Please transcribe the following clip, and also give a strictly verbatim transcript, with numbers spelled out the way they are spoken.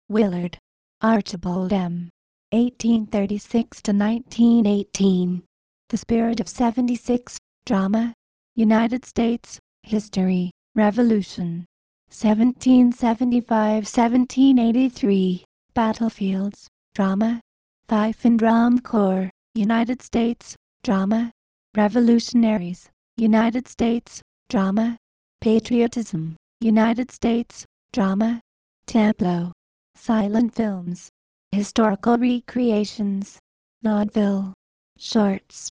Willard, Archibald M. eighteen thirty-six to nineteen eighteen. The Spirit of seventy-six, Drama. United States, History, Revolution. seventeen seventy-five to seventeen eighty-three. Battlefields, Drama. Fife and Drum Corps, United States, Drama. Revolutionaries, United States, Drama. Patriotism, United States, Drama. Tableau. Silent films. Historical recreations. Vaudeville. Shorts.